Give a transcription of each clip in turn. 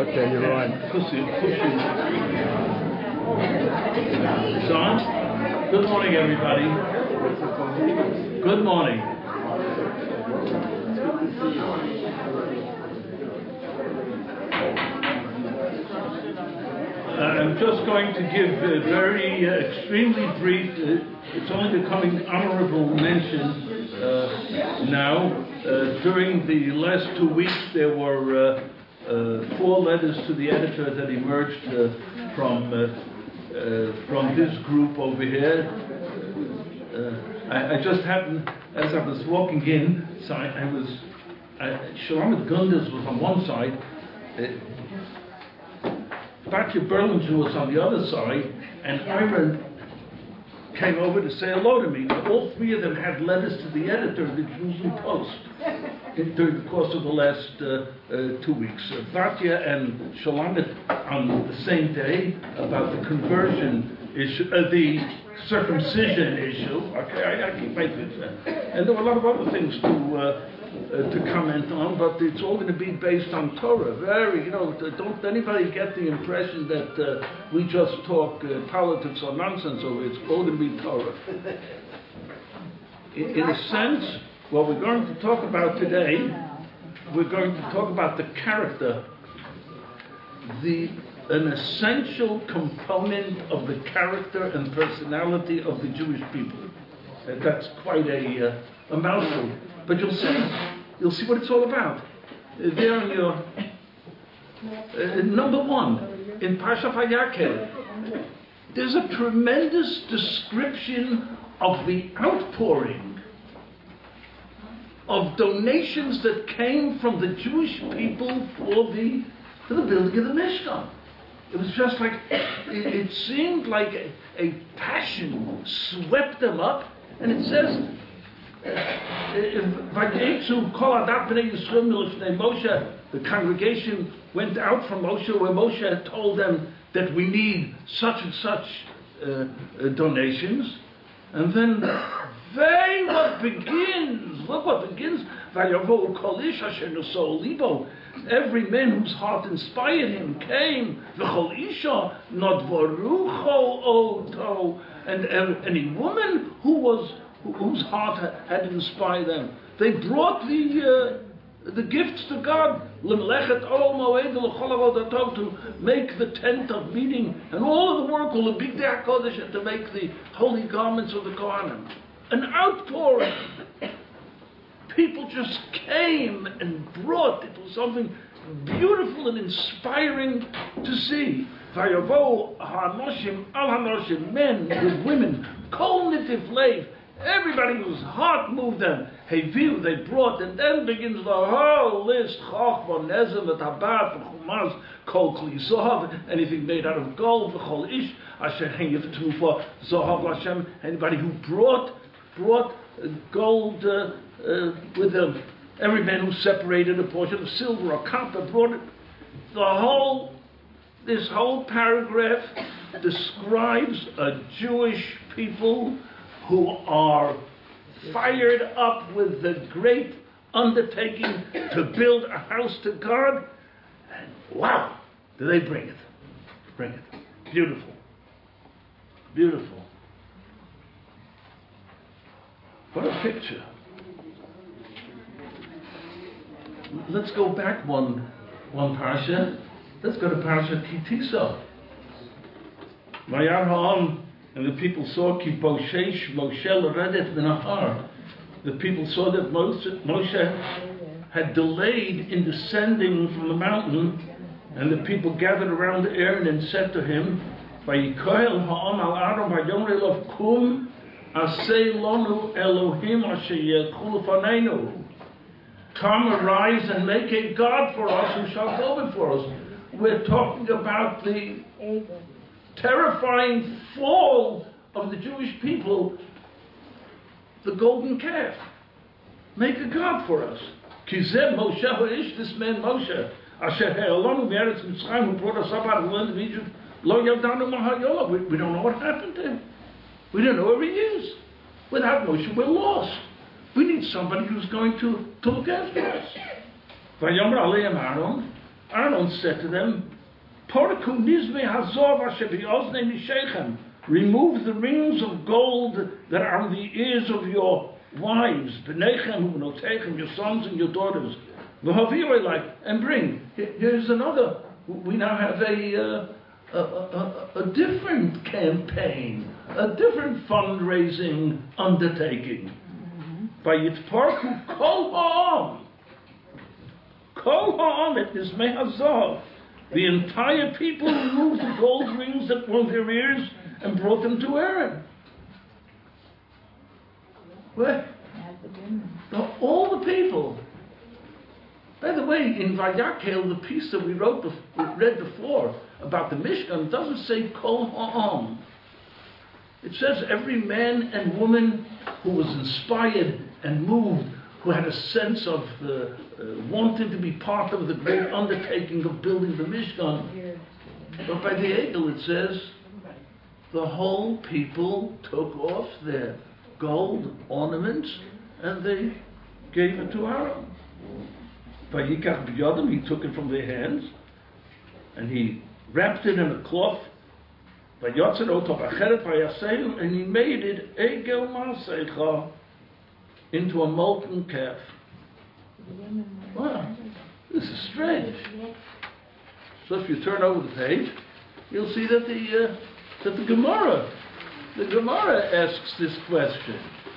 Okay, you're right. Pushing. Son, good morning, everybody. Good morning. I'm just going to give a very extremely brief, it's only becoming honorable mention now. During the last 2 weeks, there were 4 letters to the editor that emerged from this group over here. I just happened, as I was walking in, so Shlomo Gunders was on one side, Batya Berlinger was on the other side, and Ira came over to say hello to me. All 3 of them had letters to the editor of the Jerusalem Post during the course of the last 2 weeks. Batya and Shalomit on the same day about the conversion issue, the circumcision issue. Okay, I keep my things there. And there were a lot of other things to comment on, but it's all going to be based on Torah. Don't anybody get the impression that we just talk politics or nonsense over it. It's all going to be Torah. In a sense, what we're going to talk about today, we're going to talk about the character, an essential component of the character and personality of the Jewish people. That's quite a mouthful. But you'll see what it's all about. There on your number 1 in Parshat Vayakhel, there's a tremendous description of the outpouring of donations that came from the Jewish people for the building of the Mishkan. It was just like it seemed like a passion swept them up, and it says. The congregation went out from Moshe, where Moshe had told them that we need such and such donations, and then look what begins. Every man whose heart inspired him came. And any woman whose heart had inspired them. They brought the gifts to God, to make the tent of meeting, and all of the work, all the big Kodesh, to make the holy garments of the Kohanim. An outpouring. People just came and brought. It was something beautiful and inspiring to see. Men with women, kol nitif leiv. Everybody whose heart moved them, they brought, and then begins the whole list: Chachma, Nezem, Tabat, Chumas, Kol Kli Zohav, anything made out of gold, V'chol Ish, Asher Hengif Tufa, Zohav Lashem, anybody who brought gold with them, every man who separated a portion of silver or copper brought it. This whole paragraph describes a Jewish people who are fired up with the great undertaking to build a house to God, and wow, do they bring it. Beautiful. What a picture. Let's go back one parsha. Let's go to Parshat Ki Tisa. Vayar ha'am. And the people saw Ki Boshesh Moshe l'redet min ha'ar. The people saw that Moshe had delayed in descending from the mountain, and the people gathered around Aaron and said to him, Vayikoel ha'am al Aaron vayomar elav kum aseh lonu Elohim asher yelchu lefaneinu. Come, arise and make a God for us who shall go before us. We're talking about the terrifying fall of the Jewish people, the golden calf. Make a God for us. Kizeh Moshe Ho'ish, this man Moshe, Asher Ha'olanu Me'eretz Mitzrayim, who brought us up out of the land of Egypt, Lo Yavdanu Mahayolah. We don't know what happened to him. We don't know where he is. Without Moshe, we're lost. We need somebody who's going to look after us. Vayomer Aleim Aaron, Aaron said to them, Porku nizme hazov asher b'oznei nishechem. Remove the rings of gold that are on the ears of your wives, b'nechem u'bnotechem, your sons and your daughters. And bring. Here's another. We now have a different campaign, a different fundraising undertaking. Vayitparku kol ha'am it is mehazov. The entire people removed the gold rings that were on their ears and brought them to Aaron. Well, all the people. By the way, in Vayakhel, the piece that we read before about the Mishkan, doesn't say Kol Ha'am. It says every man and woman who was inspired and moved, who had a sense of wanting to be part of the great undertaking of building the Mishkan. But by the Egel it says the whole people took off their gold ornaments and they gave it to Aaron. Vayikach b'yodam, he took it from their hands and he wrapped it in a cloth. Vayotzer oto b'acheret vayaseu, and he made it egel ma'asecha, into a molten calf. Wow, this is strange. So if you turn over the page, you'll see that the Gemara asks this question,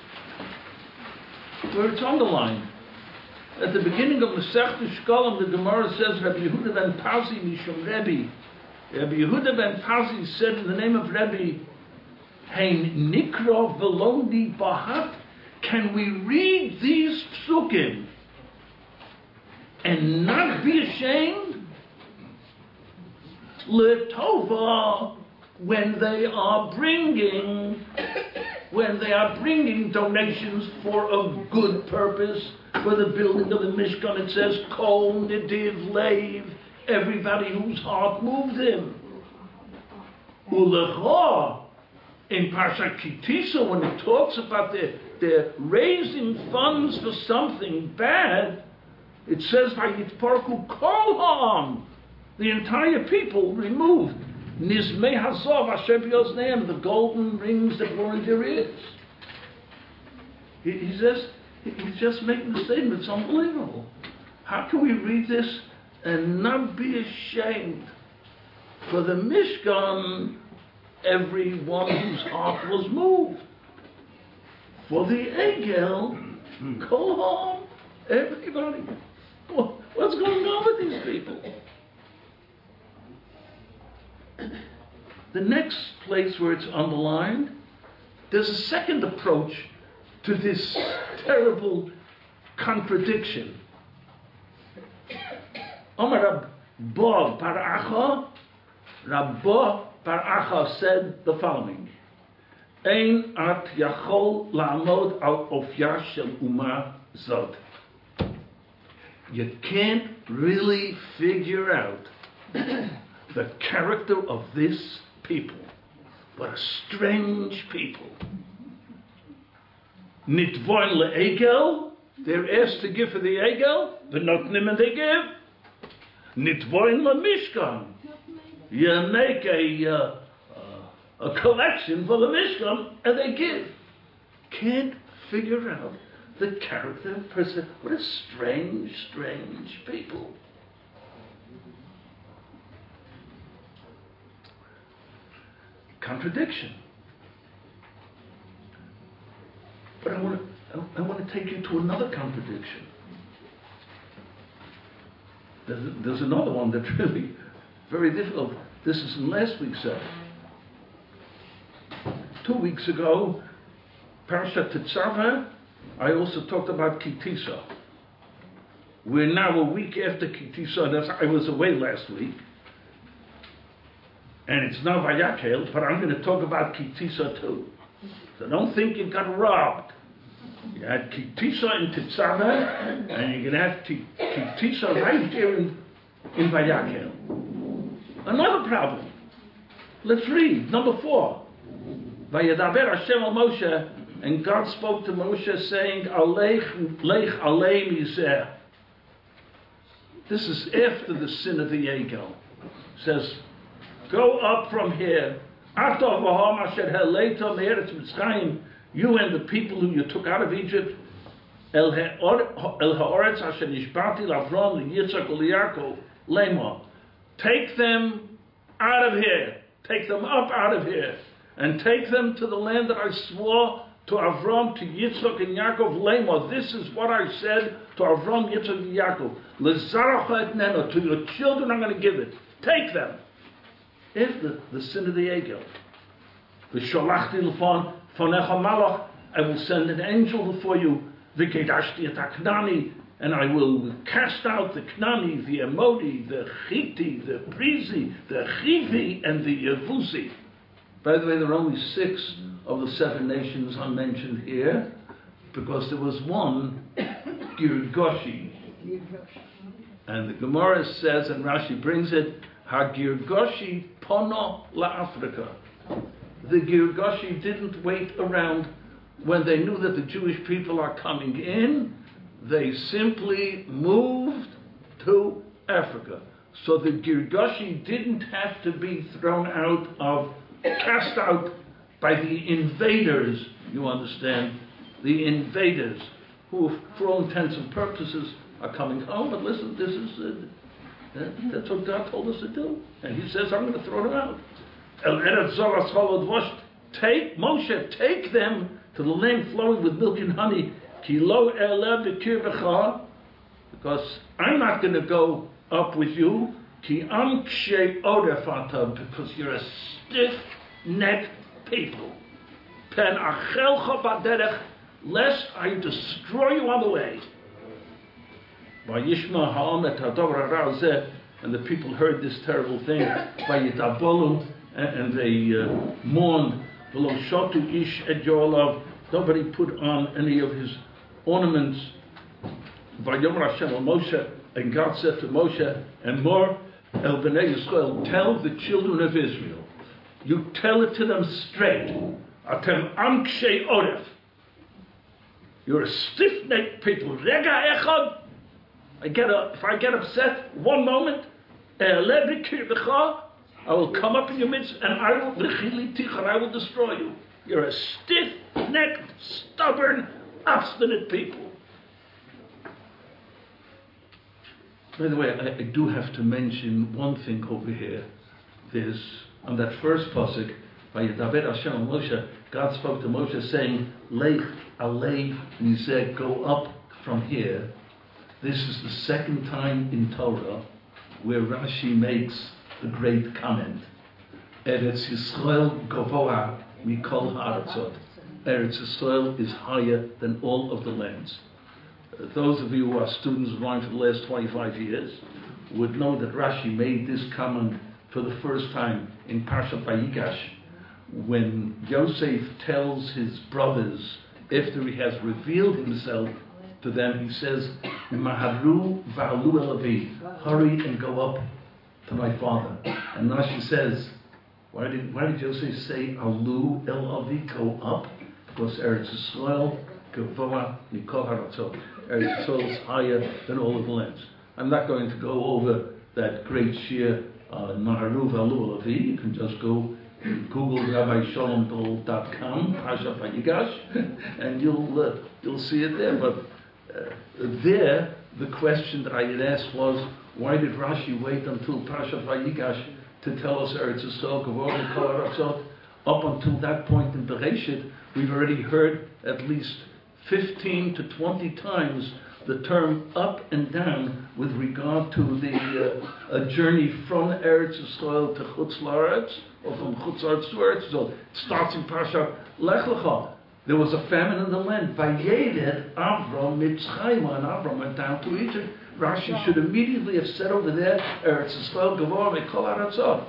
where it's underlined. At the beginning of Masechta Shkolim, the Gemara says, Rabbi Yehuda ben Pazi mishum Rebbe. Rabbi Yehuda ben Pazi said in the name of Rebbe, Hein nikro velodi bahat. Can we read these psukim and not be ashamed? L'tova, when they are bringing donations for a good purpose, for the building of the Mishkan. It says Kol Nidiv Leiv, everybody whose heart moved him. Ulecha, in Parshat Kitisa, when it talks about they're raising funds for something bad, it says Vayitparku Kol Ha'am, the entire people removed. Nizmei Hazov Asher b'Ozneim, the golden rings that were in their ears. He's just making the statement. It's unbelievable. How can we read this and not be ashamed? For the Mishkan, everyone whose heart was moved. For the Egel, Kol Ha'am, everybody. What's going on with these people? The next place where it's underlined, there's a second approach to this terrible contradiction. Omar Rabba Bar Acha said the following: Ein at yachol la'amod al ofya shel umah zot. You can't really figure out the character of this people. What a strange people. Nitvoin le'egel, they're asked to give for the egel, v'notnim, and they give. Nitvoin le'mishkan, you make a collection for the Mishkan, and they give. Can't figure out the character of person. What a strange, strange people. Contradiction. But I want to take you to another contradiction. There's another one that's really very difficult. This is in last week's set. 2 weeks ago, Parashat Tetzaveh, I also talked about Kitisa. We're now a week after Kitisa. I was away last week. And it's now Vayakhel, but I'm going to talk about Kitisa too. So don't think you got robbed. You had Kitisa in Tetzaveh, and you're going to have Kitisa right here in Vayakhel. Another problem. Let's read, number 4. Vayadaber Hashem al Moshe, and God spoke to Moshe saying, Alech alei mizeh. This is after the sin of the Egel. Says, go up from here. You and the people who you took out of Egypt, El ha'oretz asher nishbati l'Avram l'Yitzchak u'Yaakov lema. Take them out of here. Take them up out of here, and take them to the land that I swore to Avram, to Yitzchak and Yaakov lema. This is what I said to Avram, Yitzchak, and Yaakov. L'zaracha etneno. To your children I'm going to give it. Take them. After the sin of the Egel. V'sholachti l'fonecha malach. I will send an angel before you. V'kedashti et HaKnani, and I will cast out the Knani, the Amodi, the Chiti, the Prizi, the Chivi, and the Yevusi. By the way, there are only 6 of the 7 nations are mentioned here, because there was one, Girgoshi. And the Gemara says, and Rashi brings it, Ha-Girgoshi pono la-Afrika. The Girgoshi didn't wait around. When they knew that the Jewish people are coming in, they simply moved to Africa. So the Girgashi didn't have to be cast out by the invaders, you understand, the invaders, who for all intents and purposes are coming home. But listen, this is, that's what God told us to do. And he says, I'm going to throw them out. Take, Moshe, take them to the land flowing with milk and honey, because I'm not going to go up with you, because you're a stiff-necked people. Lest I destroy you on the way. And the people heard this terrible thing, and they mourned. Nobody put on any of his ornaments. And God said to Moshe, and more, El Bnei Yisrael, tell the children of Israel, you tell it to them straight. Atem amkshe oref. You're a stiff-necked people. Rega echad. If I get upset one moment, I will come up in your midst and I will destroy you. You're a stiff-necked, stubborn, obstinate people. By the way, I do have to mention one thing over here. There's, on that first pasuk, by Yedaber Hashem and Moshe, God spoke to Moshe saying, Lech alei nizeh, go up from here. This is the second time in Torah where Rashi makes the great comment. Eretz Yisrael gavoa mikol ha'aratzot. Eretz Yisrael is higher than all of the lands. Those of you who are students of mine for the last 25 years would know that Rashi made this comment for the first time in Parshat Vayigash, when Yosef tells his brothers, after he has revealed himself to them, he says, Maharu va'alu el avi, hurry and go up to my father. And Rashi says, why did Yosef say alu el avi, go up? Because Eretz Yisrael gavoa mikol haratzot. Eretz Yisrael is higher than all of the lands. I'm not going to go over that great shir, Maharu va'alu el avi. You can just go Google RabbiShalomDol.com, Parshat Vayigash, and you'll see it there. But there, the question that I had asked was, why did Rashi wait until Parshat Vayigash to tell us Eretz Yisrael Gavor Mikol Haratzot? Up until that point in Bereshit, we've already heard at least 15 to 20 times the term up and down with regard to the journey from Eretz Yisrael to Chutz La'aretz, or from Chutz La'aretz to Eretz Yisrael. It starts in Parshat Lech Lecha. There was a famine in the land. Vayedet Avram Mitzchayim, and Avram went down to Egypt. Rashi should immediately have said over there, Eretz Yisrael Gavor Mikol Haratzot.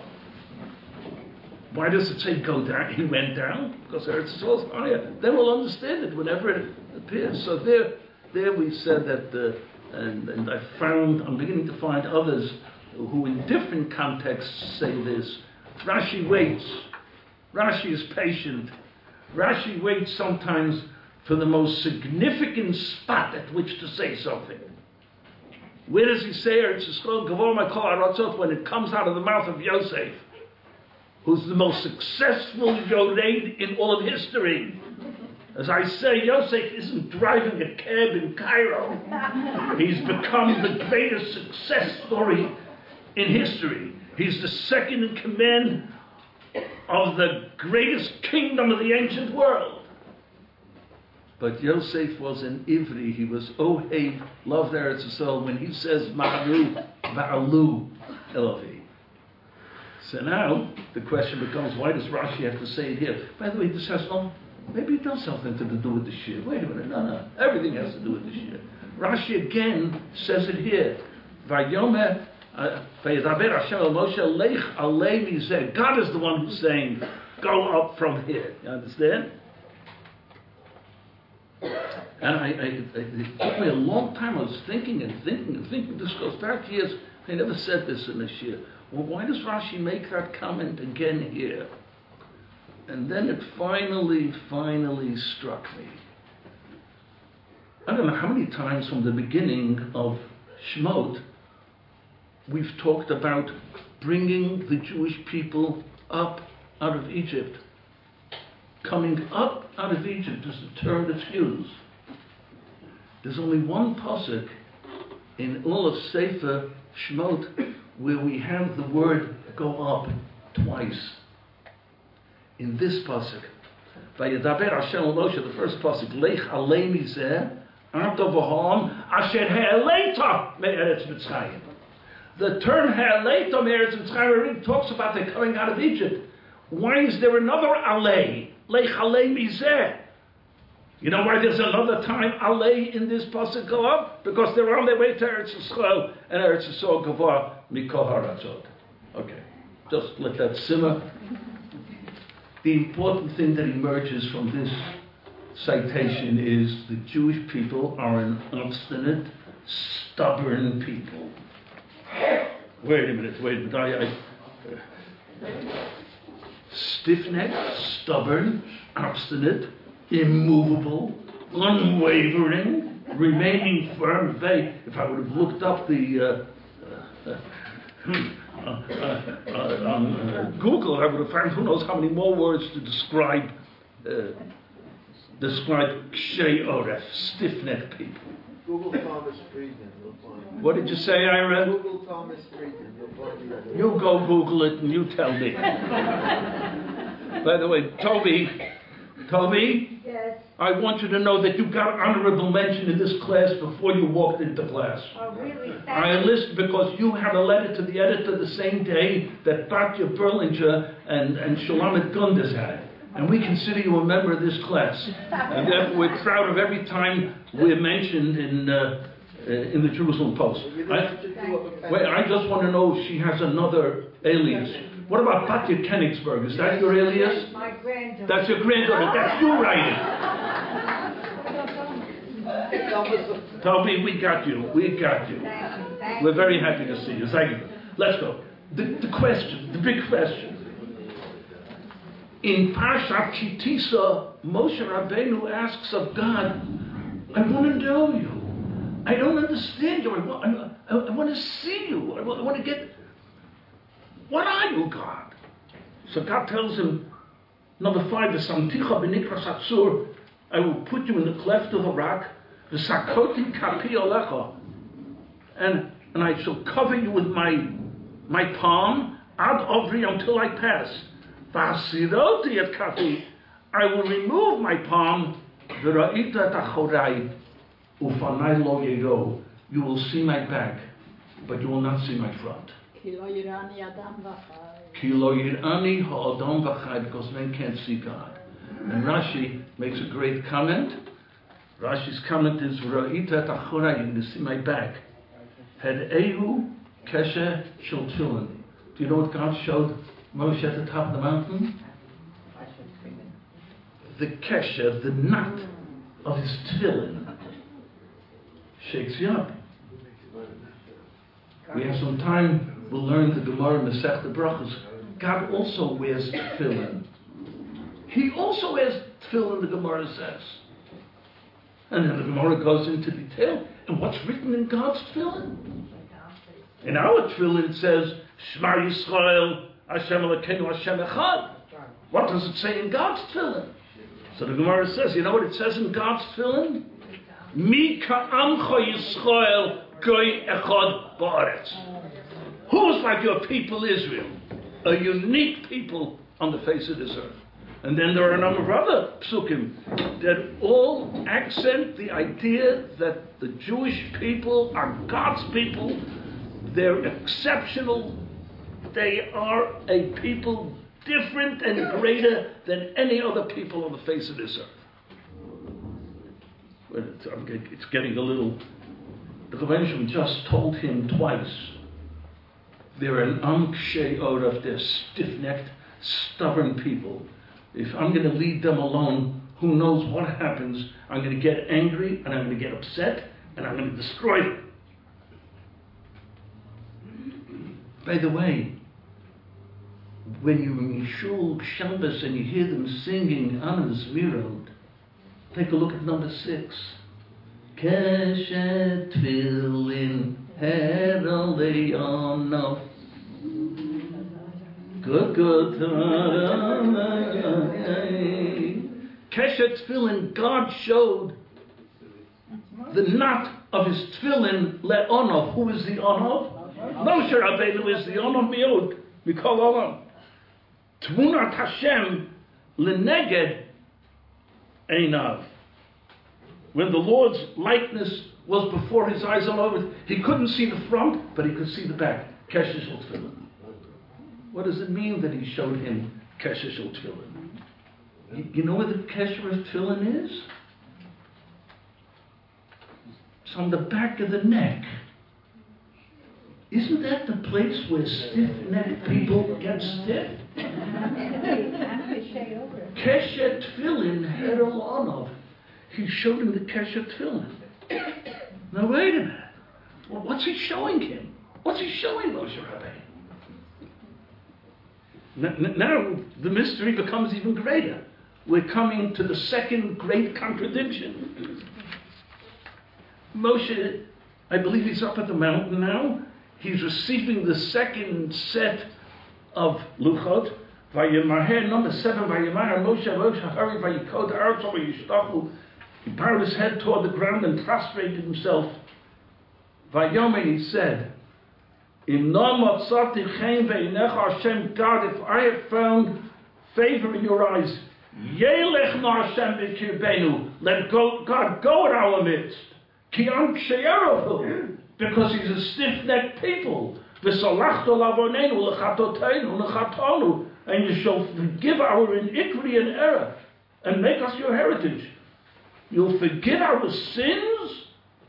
Why does it say go down? He went down because Eretz Yisrael is higher. Then we'll understand it whenever it appears. So there we said that, and I'm beginning to find others who in different contexts say this. Rashi waits. Rashi is patient. Rashi waits sometimes for the most significant spot at which to say something. Where does he say Eretz Yisrael Gavor Mikol Haratzot when it comes out of the mouth of Yosef, who's the most successful Yoreid in all of history? As I say, Yosef isn't driving a cab in Cairo. He's become the greatest success story in history. He's the second in command of the greatest kingdom of the ancient world. But Yosef was an Ivri. He was Ohev, loved Eretz Yisrael. When he says Ma'aru, Ba'alu Elohi. So now the question becomes, why does Rashi have to say it here? By the way, this has maybe it does something to do with the shir. Wait a minute, no. Everything has to do with the shir. Rashi again says it here. Vayomer Vayidaber Hashem el Moshe Lech alei mizeh. God is the one who's saying, go up from here. You understand? And it took me a long time. I was thinking. This goes back years. I never said this in this year. Well, why does Rashi make that comment again here? And then it finally struck me. I don't know how many times from the beginning of Shemot we've talked about bringing the Jewish people up out of Egypt. Coming up out of Egypt is the term that's used. There's only one pasuk in all of Sefer Shemot where we have the word go up twice. In this pasuk, Vayidaber Hashem el Moshe, the first pasuk, Lech alei mizeh, Ata v'ham asher ha'eleita me'eretz Mitzrayim. The term ha'eleita me'eretz Mitzrayim really talks about the coming out of Egypt. Why is there another alei? Lech alei mizeh. You know why there's another time alei in this pasuk go up? Because they're on their way to Eretz Yisrael, and Eretz Yisrael gavor mikol haratzot. Okay, just let that simmer. The important thing that emerges from this citation is the Jewish people are an obstinate, stubborn people. Wait a minute. Stiff-necked, stubborn, obstinate, immovable, unwavering, remaining firm. If I would have looked up on Google, I would have found who knows how many more words to describe Kshei Oref, stiff-necked people. Google Thomas Friedman, you'll find. What did you say, Ira? Google Thomas Friedman, you'll find the other. You go Google it and you tell me. By the way, Toby, Yes. I want you to know that you got honorable mention in this class before you walked into class. Oh, really? I enlisted because you had a letter to the editor the same day that Batya Berlinger and Shulamet Gundes had. And we consider you a member of this class. And therefore we're proud of every time we're mentioned in the Jerusalem Post. I just want to know if she has another alias. What about Batya Königsberg? Is that your alias? My granddaughter. That's your granddaughter. That's you writing. Toby, we got you. Thank you. We're very happy to see you. Thank you. Let's go. The question, the big question. In Parshat Kitisa, Moshe Rabbeinu asks of God, I want to know you. I don't understand you. I want to see you. I want to get... What are you, God? So God tells him, number 5, V'samticha b'nikras hatzur, I will put you in the cleft of the rock, V'sakoti kapi olecha, and I shall cover you with my palm, ad ovri, until I pass. V'asiroti et kapi, I will remove my palm, V'ra'ita et achorai, ufanai lo yero, you will see my back, but you will not see my front. Ki lo yirani ha'adam v'chai, because men can't see God. And Rashi makes a great comment. Rashi's comment is, Ra'ita et achorai, you're going to see my back. Had ehu keshe shel tefillin. Do you know what God showed Moshe at the top of the mountain? The keshe, the knot of his tefillin. Shakes you up. We have some time. We'll learn the Gemara Masechta Brachos. God also wears tefillin. He also wears tefillin, the Gemara says. And then the Gemara goes into detail. And what's written in God's tefillin? In our tefillin it says, Shema Yisrael, Hashem Elokeinu, Hashem Echad. What does it say in God's tefillin? So the Gemara says, you know what it says in God's tefillin? Mi ka'amcha Yisrael goy echad ba'aretz. Who is like your people Israel? A unique people on the face of this earth. And then there are a number of other psukim that all accent the idea that the Jewish people are God's people. They're exceptional. They are a people different and greater than any other people on the face of this earth. It's getting a little... The Rebbeinu just told him twice. They're an amkshe orav, they're stiff-necked, stubborn people. If I'm going to leave them alone, who knows what happens? I'm going to get angry, and I'm going to get upset, and I'm going to destroy them. By the way, when you're in Shul Shabbos and you hear them singing Anna's Mirod, take a look at number 6. Keshet Tfilin Heraleyono. Good. Keshet Tfilin, God showed the knot of his Tfilin le'onov. Who is the onov? Moshe Rabbeinu is the onov miod. Mikol olam. Tmunat Hashem leneged einav. When the Lord's likeness was before his eyes all over, he couldn't see the front, but he could see the back. Keshet Tfilin. What does it mean that he showed him Keshet Tfilin? You know where the Keshet Tfilin is? It's on the back of the neck. Isn't that the place where stiff-necked people get stiff? Keshet Tfilin Herel Onov. He showed him the Keshet Tfilin. Now wait a minute. Well, what's he showing him? What's he showing Moshe Rabbeinu? Now the mystery becomes even greater. We're coming to the second great contradiction. Moshe, I believe he's up at the mountain now. He's receiving the second set of luchot. Vayimaher, number 7. Vayimaher Moshe hurry vayikod ha'aretz vayishtachu. He bowed his head toward the ground and prostrated himself. Vayomer, he said, Im no motzati chen ve'inecha Hashem, God, if I have found favor in your eyes, Yelech no Hashem b'kirbenu, let God go in our midst. Ki am kshe'erohu, because he's a stiff-necked people. V'solachto lavonenu l'chatotenu l'chatonu, and you shall forgive our iniquity and error, and make us your heritage. You'll forgive our sins,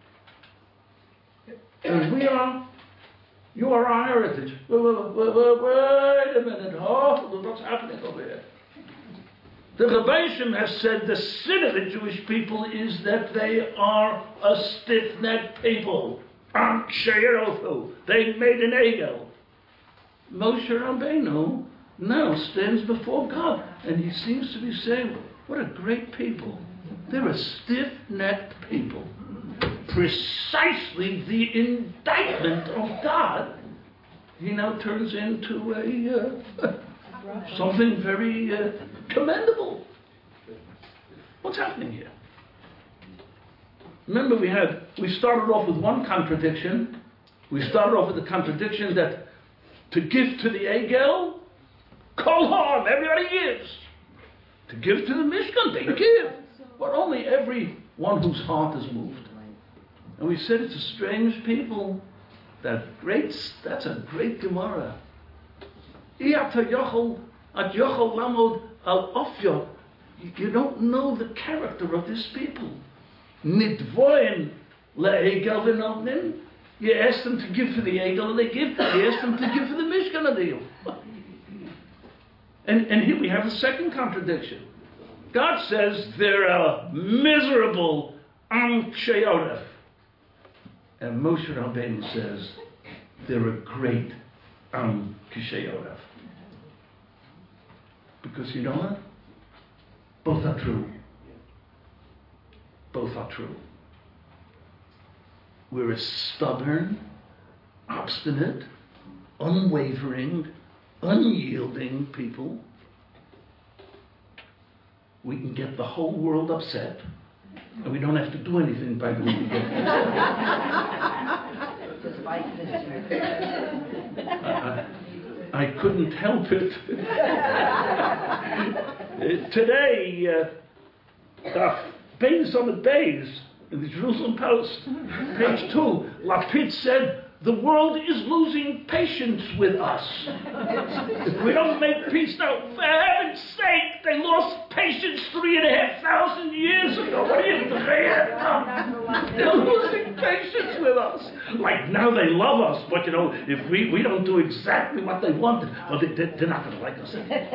and you are our heritage. Wait a minute. Oh, what's happening over here? The Rebbeinu has said the sin of the Jewish people is that they are a stiff-necked people. They made an egel. Moshe Rabbeinu now stands before God, and he seems to be saying, what a great people. They're a stiff-necked people. Precisely the indictment of God, he now turns into something very commendable. What's happening here? Remember, we started off with one contradiction. We started off with the contradiction that to give to the Egel, kol ha'am, everybody gives. To give to the Mishkan, they give. But only everyone whose heart is moved. And we said it's a strange people. That's a great Gemara. You don't know the character of these people. Nidvoin le'egel v'notnin. You ask them to give for the Egel and they give. You ask them to give for the Mishkan and they give. And here we have a second contradiction. God says they're a miserable Am Ksheyoref. And Moshe Rabbeinu says they're a great Am Ksheyoref. Because you know what? Both are true. Both are true. We're as stubborn obstinate, unwavering, unyielding people, we can get the whole world upset, and we don't have to do anything by the way we get Just like this. I couldn't help it. Today, Beis on the Beis, in the Jerusalem Post, page 2, Lapid said, the world is losing patience with us. If we don't make peace now, for heaven's sake, they lost patience 3,500 years ago. What are you saying? They're losing patience with us. Like now they love us, but you know, if we don't do exactly what they wanted, well, they're not going to like us.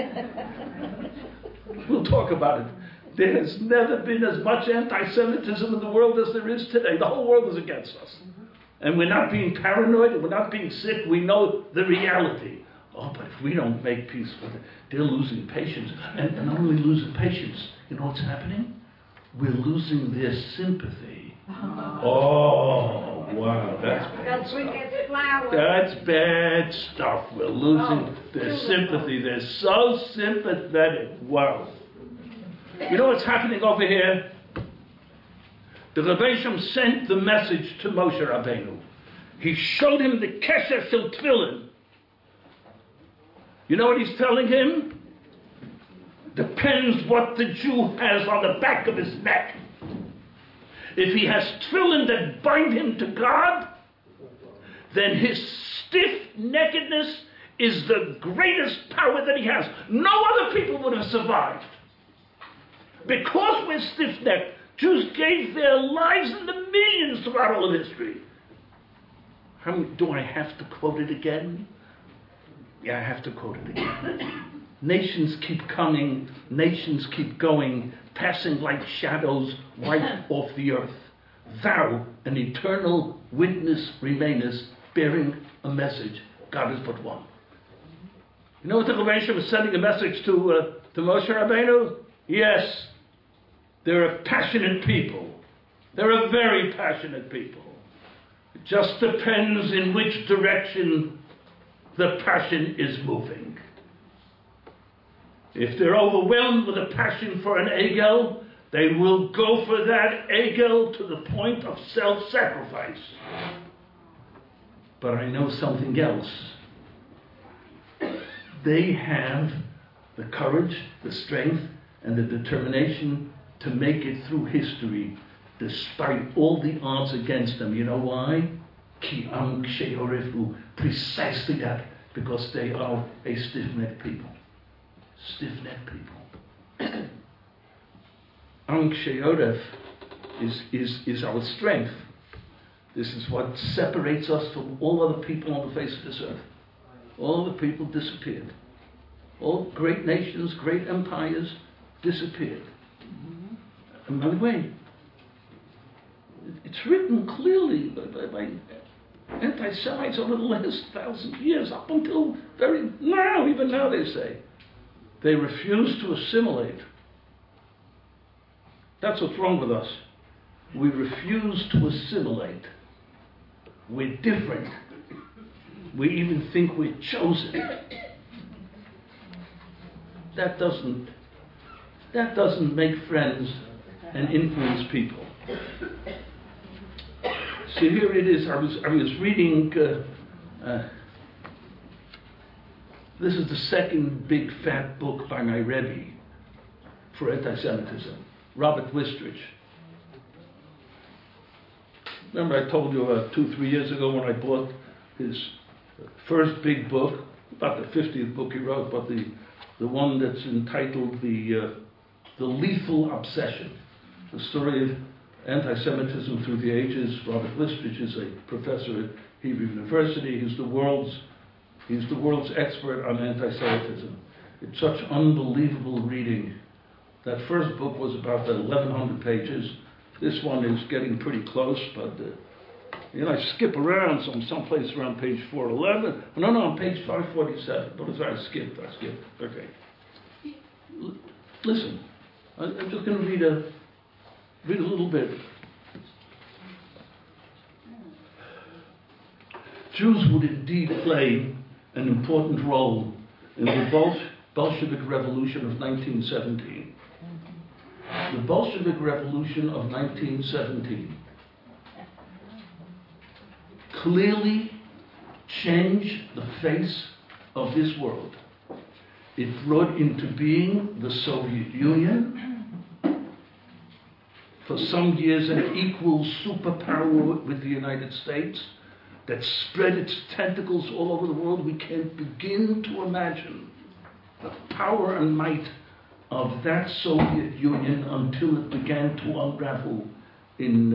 We'll talk about it. There has never been as much anti-Semitism in the world as there is today. The whole world is against us. And we're not being paranoid, and we're not being sick. We know the reality. Oh, but if we don't make peace with it, they're losing patience. And not only losing patience, you know what's happening? We're losing their sympathy. Oh, wow, that's bad stuff. That's bad stuff. We're losing their sympathy. They're so sympathetic. Wow. You know what's happening over here? The Rebbe Shem sent the message to Moshe Rabbeinu. He showed him the Kesher Shel Tefillin. You know what he's telling him? Depends what the Jew has on the back of his neck. If he has tefillin that bind him to God, then his stiff-neckedness is the greatest power that he has. No other people would have survived. Because we're stiff-necked, Jews gave their lives in the millions throughout all of history. Do I have to quote it again? Yeah, I have to quote it again. Nations keep coming, nations keep going, passing like shadows right off the earth. Thou, an eternal witness, remainest, bearing a message. God is but one. You know what the Rebbe was sending a message to Moshe Rabbeinu? Yes. They're a passionate people. They're a very passionate people. It just depends in which direction the passion is moving. If they're overwhelmed with a passion for an egel, they will go for that egel to the point of self-sacrifice. But I know something else. They have the courage, the strength, and the determination to make it through history despite all the odds against them. You know why? Ki am she'orifu. Precisely that, because they are a stiff-necked people. Stiff-necked people. Am she'oref is our strength. This is what separates us from all other people on the face of this earth. All the people disappeared. All great nations, great empires disappeared. And by the way, it's written clearly by anti-Semites over the last 1,000 years, up until even now they say. They refuse to assimilate. That's what's wrong with us. We refuse to assimilate. We're different. We even think we're chosen. That doesn't make friends and influence people. See, here it is. I was reading. This is the second big fat book by my Rebbe for anti-Semitism, Robert Wistrich. Remember I told you 2-3 years ago when I bought his first big book, not the 50th book he wrote, but the one that's entitled The Lethal Obsession, the story of anti-Semitism through the ages. Robert Wistrich is a professor at Hebrew University. He's the world's expert on anti-Semitism. It's such unbelievable reading. That first book was about 1,100 pages. This one is getting pretty close, but I skip around someplace around page 411. No, on page 547. But I skipped. Okay. Listen, I'm just going to read a little bit. Jews would indeed play an important role in the Bolshevik Revolution of 1917. The Bolshevik Revolution of 1917 clearly changed the face of this world. It brought into being the Soviet Union, for some years an equal superpower with the United States, that spread its tentacles all over the world. We can't begin to imagine the power and might of that Soviet Union until it began to unravel in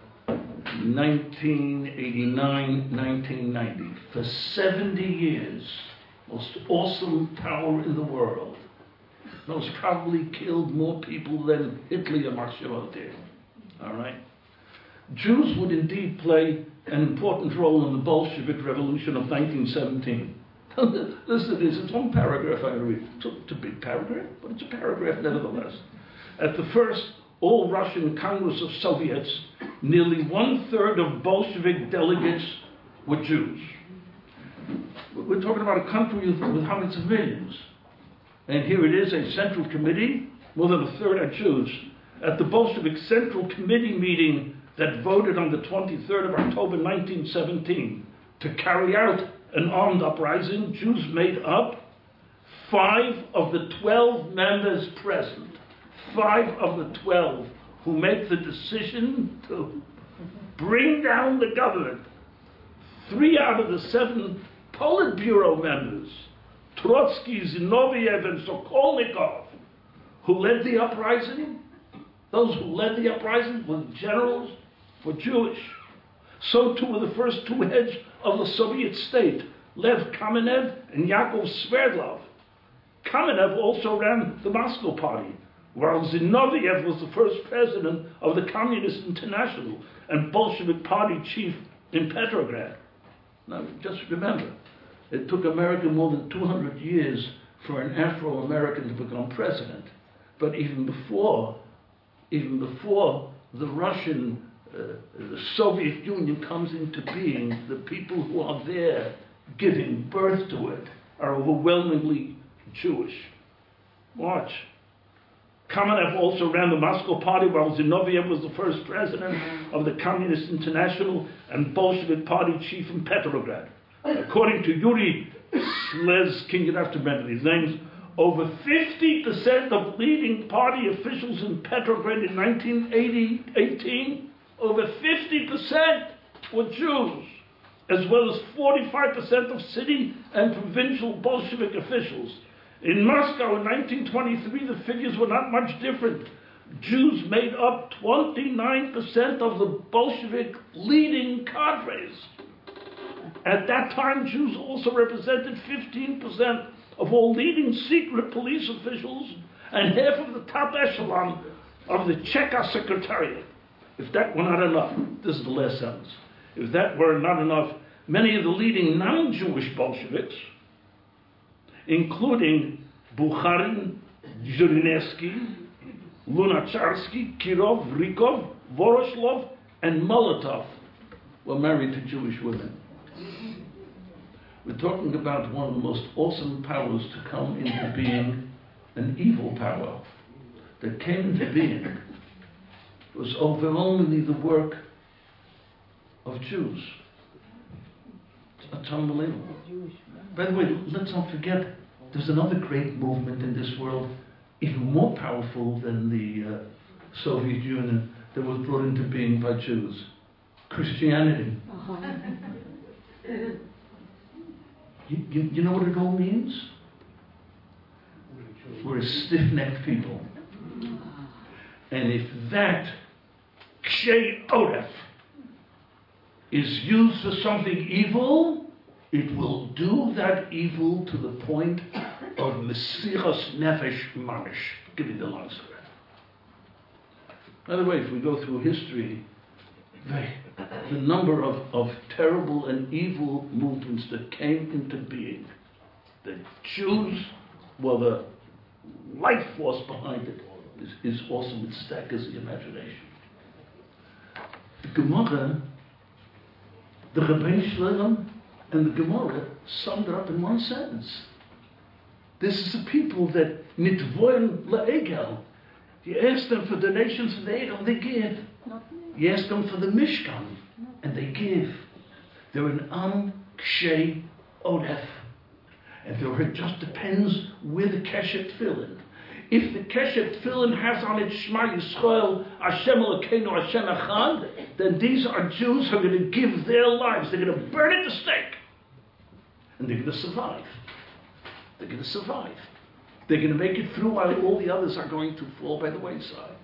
1989, 1990. For 70 years, most awesome power in the world. Most probably killed more people than Hitler and Marshall did. All right? Jews would indeed play an important role in the Bolshevik Revolution of 1917. Listen to this, it's one paragraph I read. It's a big paragraph, but it's a paragraph nevertheless. At the first All-Russian Congress of Soviets, nearly 1/3 of Bolshevik delegates were Jews. We're talking about a country with hundreds of millions. And here it is, a Central Committee, more than 1/3 are Jews. At the Bolshevik Central Committee meeting that voted on the 23rd of October 1917 to carry out an armed uprising, Jews made up 5 of the 12 members present. 5 of the 12 who make the decision to bring down the government. 3 out of the 7 Politburo members, Trotsky, Zinoviev, and Sokolnikov, who led the uprising, those who led the uprising were generals, were Jewish. So too were the first 2 heads of the Soviet state, Lev Kamenev and Yakov Sverdlov. Kamenev also ran the Moscow Party, while Zinoviev was the first president of the Communist International and Bolshevik Party chief in Petrograd. Now, just remember, it took America more than 200 years for an Afro-American to become president. But even before the Russian, the Soviet Union comes into being, the people who are there giving birth to it are overwhelmingly Jewish. Watch. Kamenev also ran the Moscow Party, while Zinoviev was the first president of the Communist International and Bolshevik Party chief in Petrograd. According to Yuri Slezkin, you'd have to remember these names, over 50% of leading party officials in Petrograd in 1918, over 50% were Jews, as well as 45% of city and provincial Bolshevik officials. In Moscow in 1923, the figures were not much different. Jews made up 29% of the Bolshevik leading cadres. At that time, Jews also represented 15% of all leading secret police officials and half of the top echelon of the Cheka Secretariat. If that were not enough, this is the last sentence. If that were not enough, many of the leading non-Jewish Bolsheviks, including Bukharin, Zhirinovsky, Lunacharsky, Kirov, Rykov, Voroshlov, and Molotov, were married to Jewish women. We're talking about one of the most awesome powers to come into being, an evil power that came into being. It was overwhelmingly the work of Jews. It's unbelievable. By the way, let's not forget, there's another great movement in this world, even more powerful than the Soviet Union, that was brought into being by Jews. Christianity. You know what it all means? We're a stiff-necked people. And if that Kshay Oref is used for something evil, it will do that evil to the point of Mesiras Nefesh Mamish. Give me the long story. By the way, if we go through history, the number of terrible and evil movements that came into being, the Jews were the life force behind it, is awesome. It staggers the imagination. The Gemara, the Rebbeinu Shalom, And the Gemara summed it up in one sentence. This is a people that nitvoin la'egel. You ask them for donations and they give. You ask them for the Mishkan and they give. They're an Am Kshay Odef. And it just depends where the Keshet Tefillin. If the Keshet Tefillin has on it Shema Yisrael, Hashem Elokeinu, Hashem Echad, then these are Jews who are going to give their lives. They're going to burn at the stake. And they're going to survive. They're going to survive. They're going to make it through while all the others are going to fall by the wayside.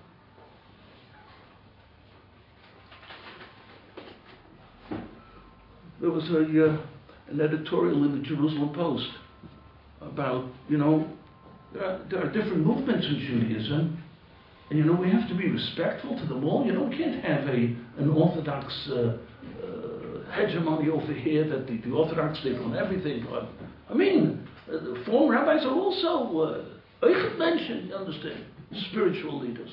There was an editorial in the Jerusalem Post about, there are different movements in Judaism, and we have to be respectful to them all. We can't have an Orthodox hegemony over here that the Orthodox take on everything. But the former rabbis are also mentioned, you understand, spiritual leaders.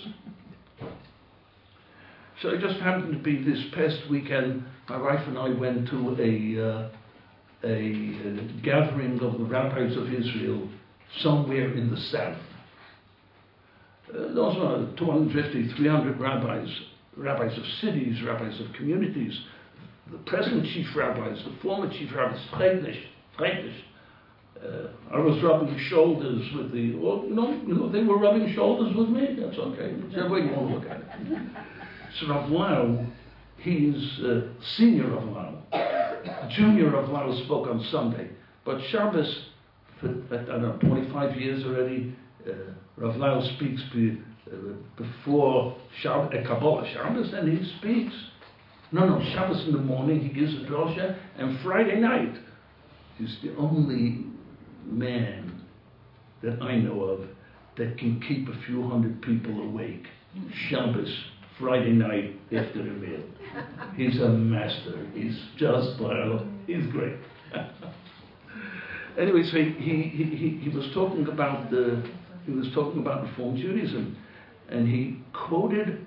So it just happened to be this past weekend, my wife and I went to a gathering of the rabbis of Israel somewhere in the south. Those are 250, 300 rabbis of cities, rabbis of communities, the present chief rabbis, the former chief rabbis, Freidlich. I was rubbing shoulders with they were rubbing shoulders with me. That's okay. Whichever way you want to look at it. So Rav Lau, he's senior Rav Lau. Junior Rav Lau spoke on Sunday. But Shabbos, for 25 years already, Rav Lau speaks before Kabbalah Shabbos, and he speaks. Shabbos in the morning, he gives a drosha, and Friday night, he's the only man that I know of that can keep a few hundred people awake. Shabbos, Friday night after the meal. He's a master. He's just, he's great. Anyway, so he was talking about Reform Judaism, and he quoted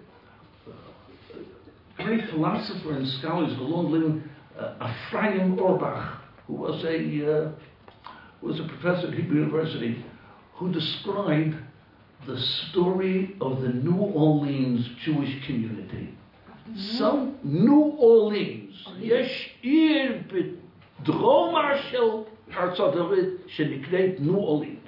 a great philosopher and scholar who's long living, Ephraim Orbach, who was a professor at Hebrew University, who described the story of the New Orleans Jewish community. Some New Orleans, יש עיר בדרומה של ארצות הברית שנקראת New Orleans.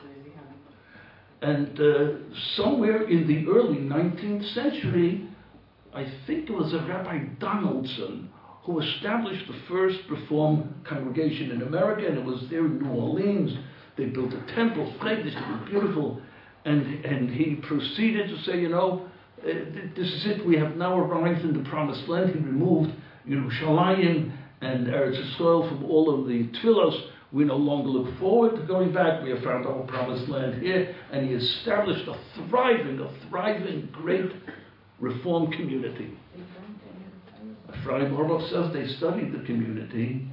And somewhere in the early 19th century, I think it was a Rabbi Donaldson who established the first Reform congregation in America, and it was there in New Orleans. They built a temple, Friedrich, it was beautiful, and he proceeded to say, this is it, we have now arrived in the Promised Land. He removed Yerushalayim and Eretz Yisrael from all of the tefillos. We no longer look forward to going back. We have found our Promised Land here, and he established a thriving, great Reform community. Ephraim Orbach says they studied the community.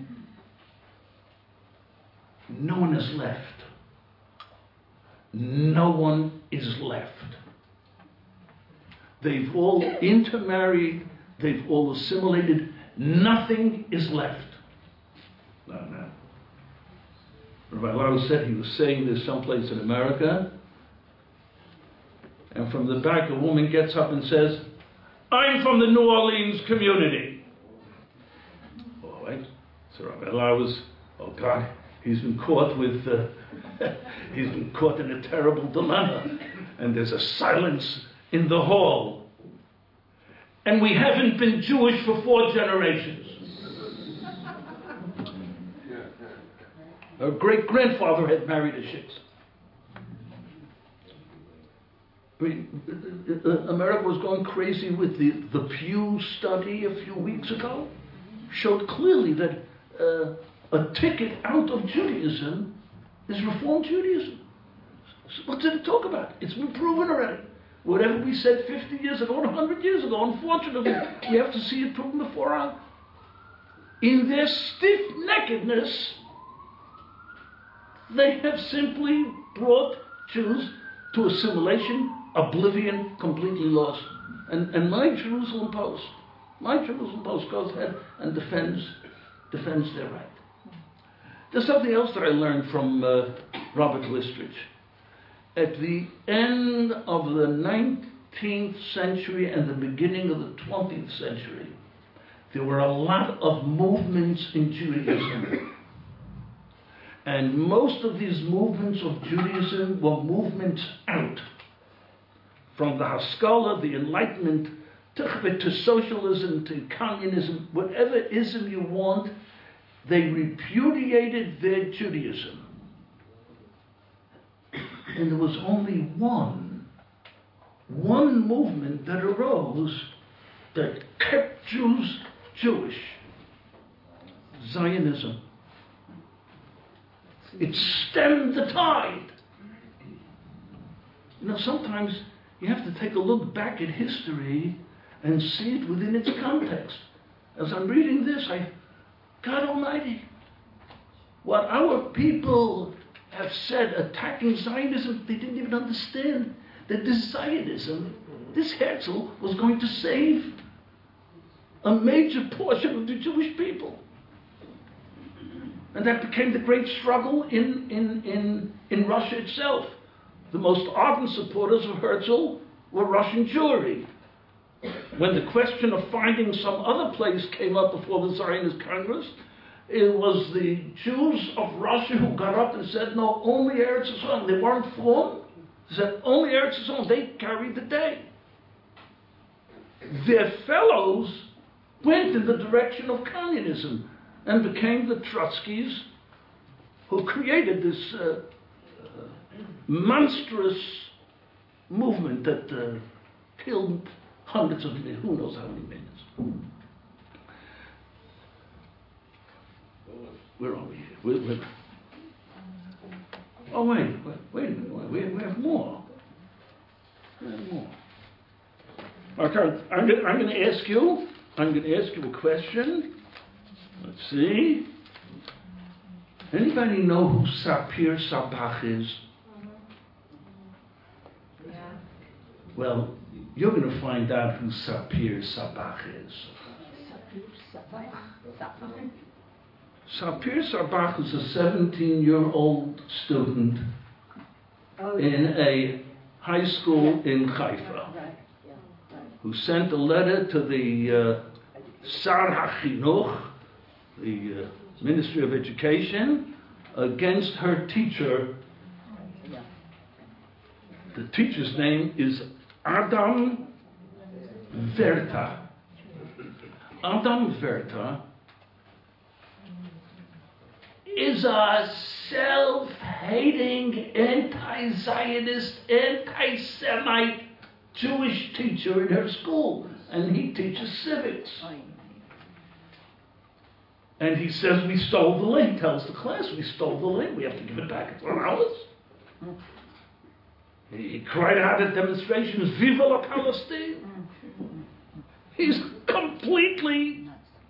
No one is left. No one is left. They've all intermarried. They've all assimilated. Nothing is left. No. Rabbi Lau said he was saying this someplace in America, and from the back a woman gets up and says, "I'm from the New Orleans community." All right. So Rabbi Lau was, oh God, he's been caught in a terrible dilemma, and there's a silence in the hall. And we haven't been Jewish for 4 generations. Her great-grandfather had married a Shitz. America was going crazy with the Pew study a few weeks ago. Showed clearly that a ticket out of Judaism is Reform Judaism. So what did it talk about? It's been proven already. Whatever we said 50 years ago, 100 years ago, unfortunately, we have to see it proven before us. In their stiff-neckedness, they have simply brought Jews to assimilation, oblivion, completely lost. And my Jerusalem Post goes ahead and defends their right. There's something else that I learned from Robert Listridge. At the end of the 19th century and the beginning of the 20th century, there were a lot of movements in Judaism. And most of these movements of Judaism were movements out. From the Haskalah, the Enlightenment, to socialism, to communism, whatever ism you want, they repudiated their Judaism. And there was only one movement that arose that kept Jews Jewish. Zionism. It stemmed the tide. You know, sometimes you have to take a look back at history and see it within its context. As I'm reading this, God Almighty, what our people have said attacking Zionism, they didn't even understand that this Zionism, this Herzl, was going to save a major portion of the Jewish people. And that became the great struggle in Russia itself. The most ardent supporters of Herzl were Russian Jewry. When the question of finding some other place came up before the Zionist Congress, it was the Jews of Russia who got up and said, no, only Eretz Yisrael. They weren't formed. They said, only Eretz Yisrael. They carried the day. Their fellows went in the direction of communism and became the Trotskys who created this monstrous movement that killed hundreds of millions, who knows how many millions. Where are we here? Oh, wait a minute. We have more. We have more. Okay, I'm going to ask you a question. Let's see. Anybody know who Sapir Sabach is? Yeah. Well, you're going to find out who Sapir Sabach is. Sapir Sabach is a 17-year-old student in a high school in Haifa who sent a letter to the Sar HaChinuch, the Ministry of Education, against her teacher. The teacher's name is Adam Verta. Adam Verta is a self-hating, anti-Zionist, anti-Semite Jewish teacher in her school, and he teaches civics. And he says, we stole the link. Tells the class, we stole the link. We have to give it back. It's ours. He cried out at demonstrations, Viva la Palestine. He's completely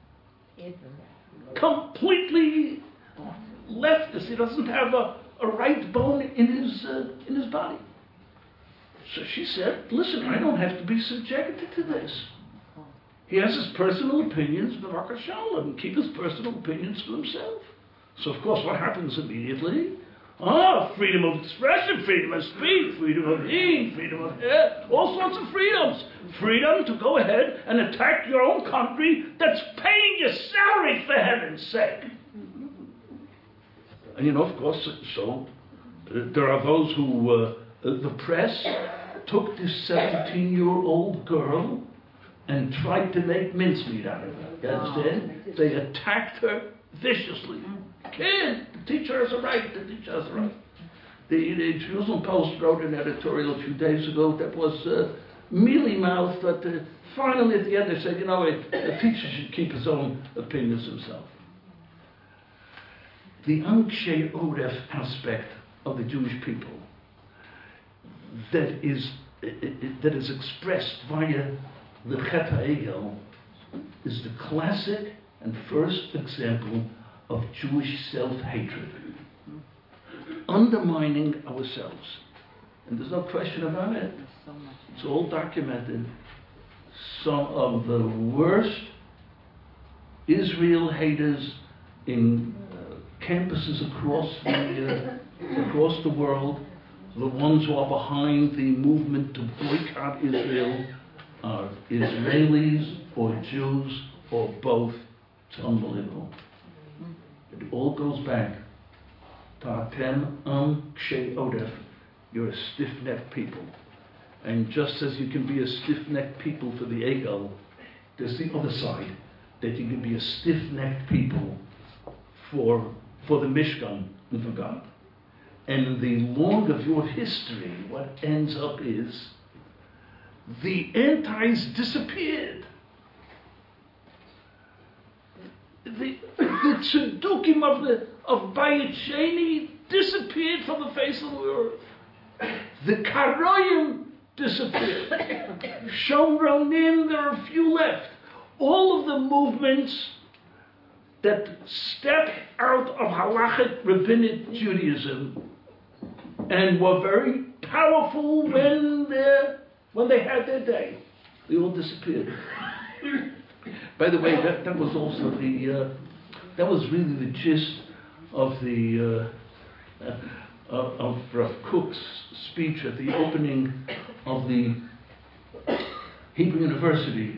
leftist. He doesn't have a right bone in his body. So she said, listen, I don't have to be subjected to this. He has his personal opinions, but let him keep his personal opinions to himself. So, of course, what happens immediately? Freedom of expression, freedom of speech, freedom of eating, freedom of all sorts of freedoms. Freedom to go ahead and attack your own country that's paying your salary, for heaven's sake. And, of course, so there are those who, the press took this 17-year-old girl and tried to make mincemeat out of her. You understand? They attacked her viciously. Kid, the teacher has a right. The teacher has a right. The Jerusalem Post wrote an editorial a few days ago that was mealy-mouthed, but finally at the end they said, the teacher should keep his own opinions himself. The Anshe Oref aspect of the Jewish people that is expressed via the Chet HaEgel is the classic and first example of Jewish self-hatred, undermining ourselves. And there's no question about it. It's all documented. Some of the worst Israel haters in campuses across the world. The ones who are behind the movement to boycott Israel are Israelis or Jews or both. It's unbelievable. It all goes back to Atem Kshei Odef. You're a stiff-necked people. And just as you can be a stiff-necked people for the Egel, there's the other side, that you can be a stiff-necked people for the Mishkan and for God. And the long of your history, what ends up is the antis disappeared. The Tzedukim of Bayit Sheni disappeared from the face of the earth. The Karoyim disappeared. Shomronim, there are a few left. All of the movements that step out of halachic rabbinic Judaism and were very powerful when they had their day, they all disappeared. By the way, that was also that was really the gist of of Rav Kook's speech at the opening of the Hebrew University.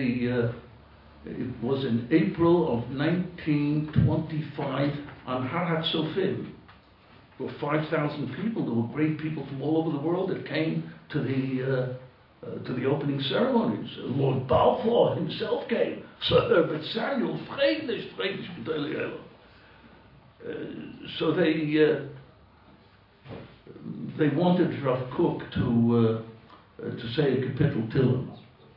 It was in April of 1925 on Har HaTzofim. There were 5,000 people. There were great people from all over the world that came to the opening ceremonies. Lord Balfour himself came. Sir Herbert Samuel, Friedrich Gedele. So they wanted Rav Kook to say a kapitel Tillim.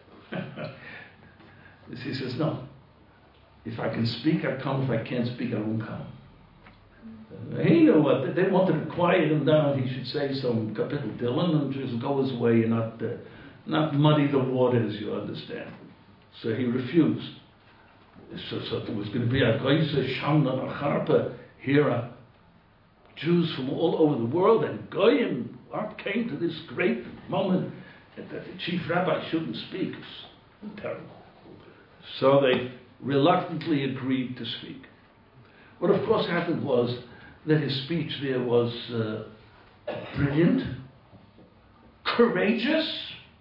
He says, no. If I can speak, I come. If I can't speak, I won't come. He knew what they wanted to quiet him down. He should say some kapitel Tillim and just go his way and not muddy the waters, you understand. So he refused. So there was going to be a Goyze Shamna Acharpa. Here are Jews from all over the world, and Goyim came to this great moment that the chief rabbi shouldn't speak. It's terrible. So they reluctantly agreed to speak. What of course happened was that his speech there was brilliant, courageous,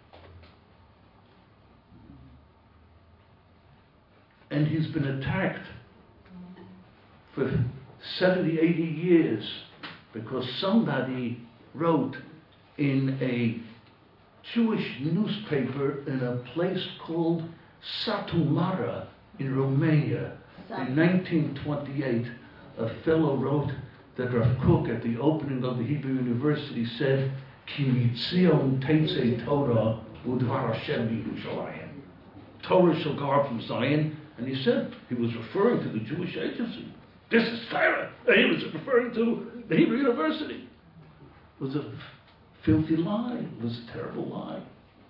and he's been attacked for 70, 80 years because somebody wrote in a Jewish newspaper in a place called Satu Mare in Romania in 1928. A fellow wrote that Rav Kook at the opening of the Hebrew University said, Ki mitzion tetzei Torah udvar Hashem Yerushalayim. Torah shall go up from Zion. And he said he was referring to the Jewish agency. This is Torah. He was referring to the Hebrew University. It was a filthy lie. It was a terrible lie.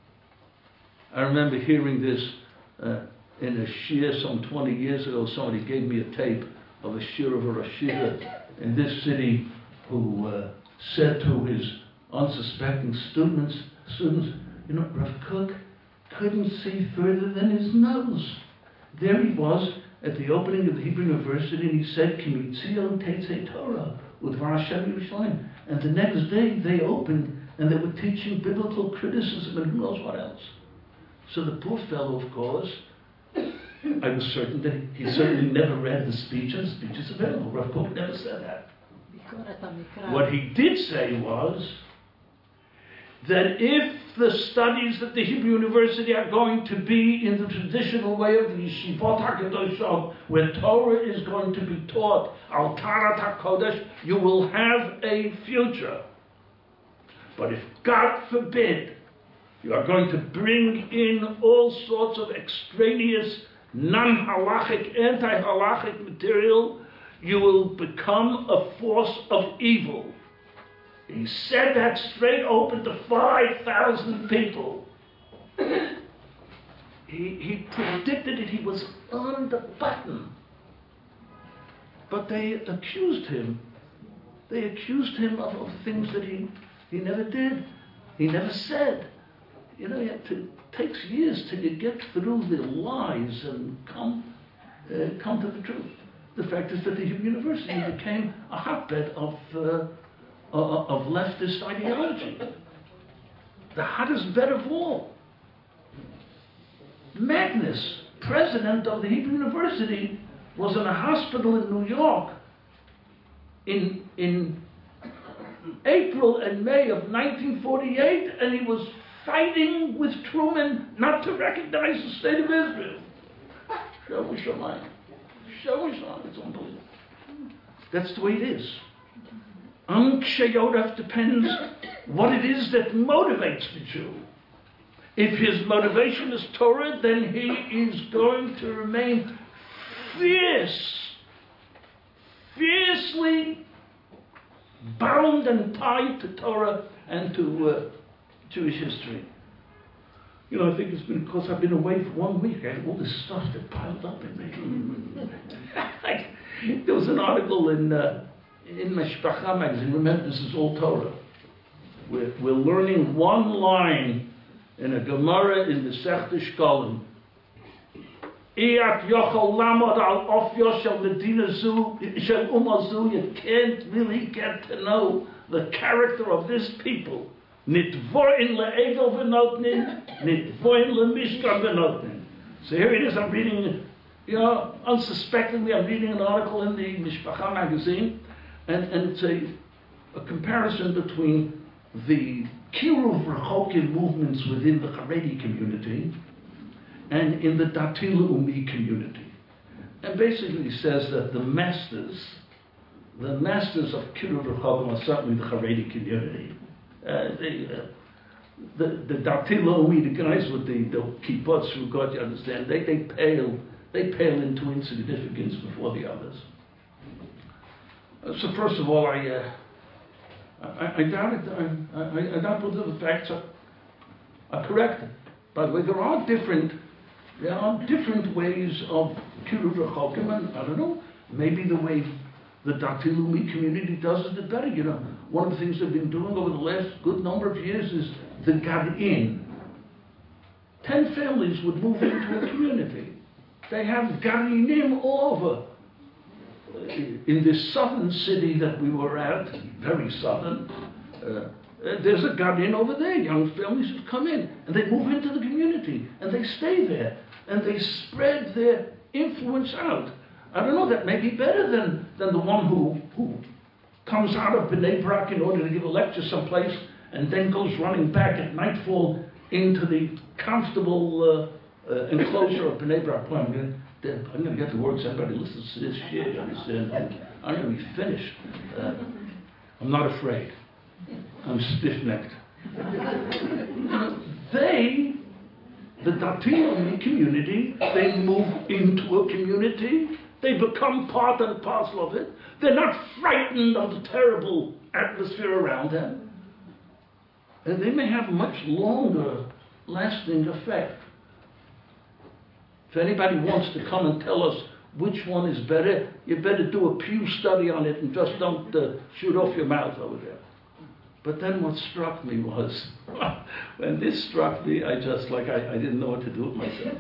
I remember hearing this in a shir some 20 years ago. Somebody gave me a tape of a shir of a Rashiva in this city who said to his unsuspecting students, you know, Rav Kook couldn't see further than his nose. There he was at the opening of the Hebrew University, and he said, Ki mitzion tetzei Torah udvar Hashem Yerushalayim. And the next day they opened, and they were teaching biblical criticism and who knows what else. So the poor fellow, of course, I was certain that he certainly never read the speech, and the speech is available. Rav Kook never said that. What he did say was that if the studies at the Hebrew University are going to be in the traditional way of the Yeshivot HaKadoshim, where Torah is going to be taught, Al Tarat HaKodesh, you will have a future. But if, God forbid, you are going to bring in all sorts of extraneous, non-halachic, anti-halachic material, you will become a force of evil. He said that straight open to 5,000 people. He predicted it. He was on the button. But they accused him. They accused him of things that he never did. He never said. You know, it takes years till you get through the lies and come to the truth. The fact is that the Hebrew University became a hotbed of leftist ideology. The hottest bed of all. Magnus, president of the Hebrew University, was in a hospital in New York in April and May of 1948, and he was fighting with Truman not to recognize the state of Israel. Show us your mind. Show us on. It's unbelievable. That's the way it is. Kshe depends what it is that motivates the Jew. If his motivation is Torah, then he is going to remain fiercely bound and tied to Torah and to Jewish history. You know, I think it's been because I've been away for 1 week. I had all this stuff that piled up in me. There was an article in Mishpacha magazine. Remember, this is all Torah. We're learning one line in a Gemara in the Masechta Shkolim. You can't really get to know the character of this people. So here it is, I'm reading, unsuspectingly, I'm reading an article in the Mishpacha magazine, and it's a comparison between the Kiruv Rechokim movements within the Haredi community and in the Dati Leumi community. And basically says that the masters of Kiruv Rechokim are certainly the Haredi community. The Dati Leumi, the guys with the kibbutz, who God, you understand, they pale into insignificance before the others. So first of all, I doubt it. I don't believe the facts are correct. By the way, there are different ways of Kiruv Rechokim, and I don't know, maybe the way the Dati Leumi community does it better. One of the things they've been doing over the last good number of years is the Gad'in. 10 families would move into a community. They have Gad'inim all over. In this southern city that we were at, very southern, there's a Gad'in over there. Young families would come in, and they move into the community, and they stay there, and they spread their influence out. I don't know, that may be better than the one who comes out of Bnei Brak in order to give a lecture someplace and then goes running back at nightfall into the comfortable enclosure of Bnei Brak. Boy, I'm going to get to work, so everybody listens to this shit, you understand? I'm going to be finished. I'm not afraid. I'm stiff-necked. The Dati Leumi community, they move into a community. They become part and parcel of it. They're not frightened of the terrible atmosphere around them. And they may have much longer lasting effect. If anybody wants to come and tell us which one is better, you better do a Pew study on it and just don't shoot off your mouth over there. But then what struck me was, when this struck me, I didn't know what to do with myself.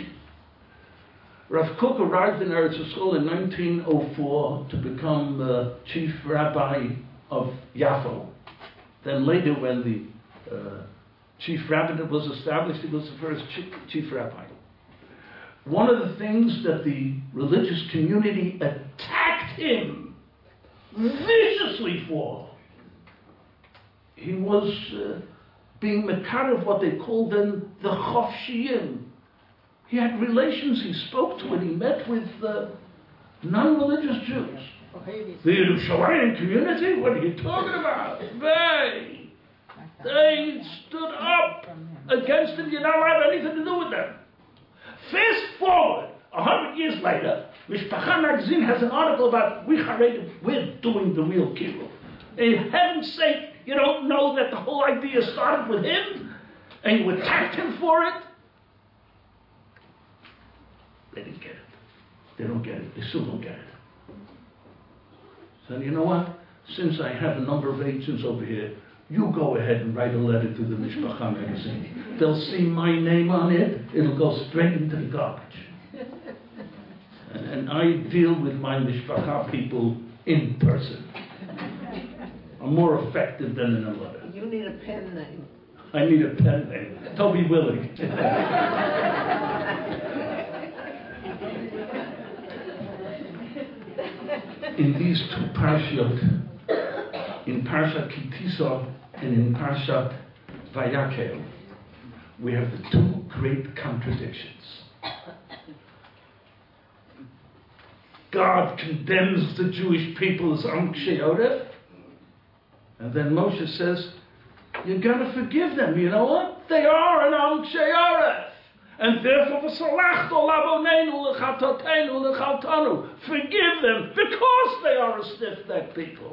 Rav Kook arrived in Eretz Yisrael in 1904 to become chief rabbi of Yafo. Then later, when the chief rabbinate was established, he was the first chief rabbi. One of the things that the religious community attacked him viciously for, he was being mekar of what they called then the Chofshiyim. He had relations, he spoke to and he met with non-religious Jews. The Yerushalayim community? What are you talking about? They stood up against him. You're not allowed anything to do with them. Fast forward, 100 years later, Mishpacha magazine has an article about we're doing the real kiruv. In heaven's sake, you don't know that the whole idea started with him? And you attacked him for it? They didn't get it. They don't get it. They still don't get it. So you know what? Since I have a number of agents over here, you go ahead and write a letter to the Mishpacha magazine. They'll see my name on it. It'll go straight into the garbage. And I deal with my mishpacha people in person. I'm more effective than in a letter. You need a pen name. I need a pen name. Toby Willie. In these two parashot, in Parshat Kitisa and in Parshat Vayakel, we have the two great contradictions. God condemns the Jewish people as Am Kshei Oref, and then Moshe says, you gotta forgive them. You know what? They are an Am Kshei Oref. And therefore, forgive them because they are a stiff-necked people.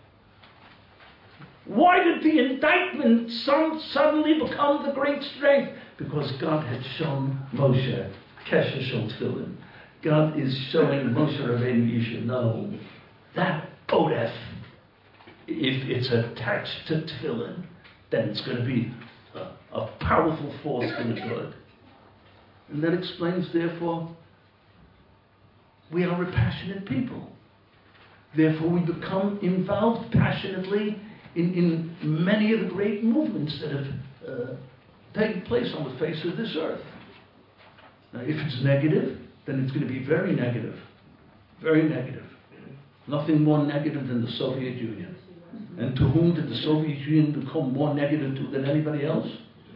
Why did the indictment suddenly become the great strength? Because God had shown Moshe, Kesher Shel Tefillin. God is showing Moshe Rabbeinu, you should know that Odef, if it's attached to Tefillin, then it's going to be a powerful force for the good. And that explains, therefore, we are a passionate people. Therefore, we become involved passionately in many of the great movements that have taken place on the face of this earth. Now, if it's negative, then it's going to be very negative. Very negative. Nothing more negative than the Soviet Union. And to whom did the Soviet Union become more negative to than anybody else?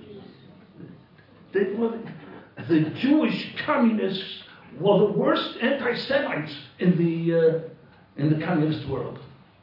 The Jewish communists were the worst anti-Semites in the communist world.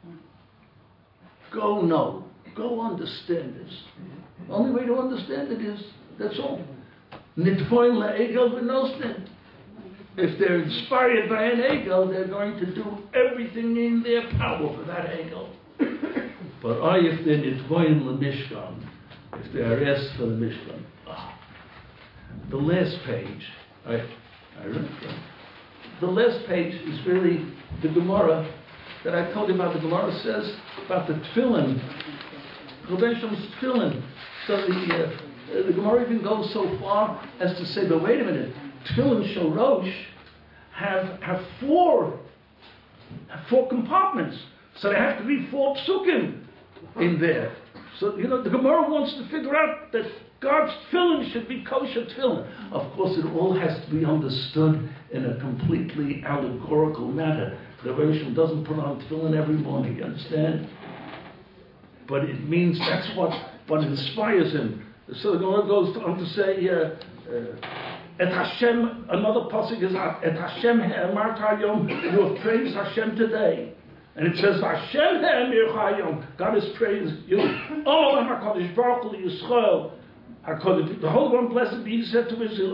Go understand this. The only way to understand it is, that's all. Nitvoin la'egel v'nostin. If they're inspired by an egel, they're going to do everything in their power for that egel. But if they're nitvoin l'mishkan, if they're asked for the mishkan, the last page, I read from. The last page is really the Gemara that I told you about. The Gemara says about the tefillin, Rebbeinu tefillin. So the Gemara even goes so far as to say, but wait a minute, tefillin shorosh have four compartments, so there have to be 4 psukim in there. So the Gemara wants to figure out that God's tefillin should be kosher tefillin. Of course, it all has to be understood in a completely allegorical manner. The Rebbe doesn't put on tefillin every morning, you understand? But it means that's what inspires him. So the Gemara goes on to say, Et Hashem, another pasuk is, Et Hashem he'emart hayom, you have praised Hashem today. And it says, Hashem he'emir hayom, God has praised you. Oh, HaKadosh Baruch Hu Yisrael, the Holy One, blessed be, he said to Israel,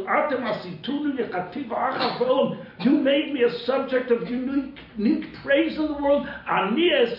you made me a subject of unique praise in the world. I'm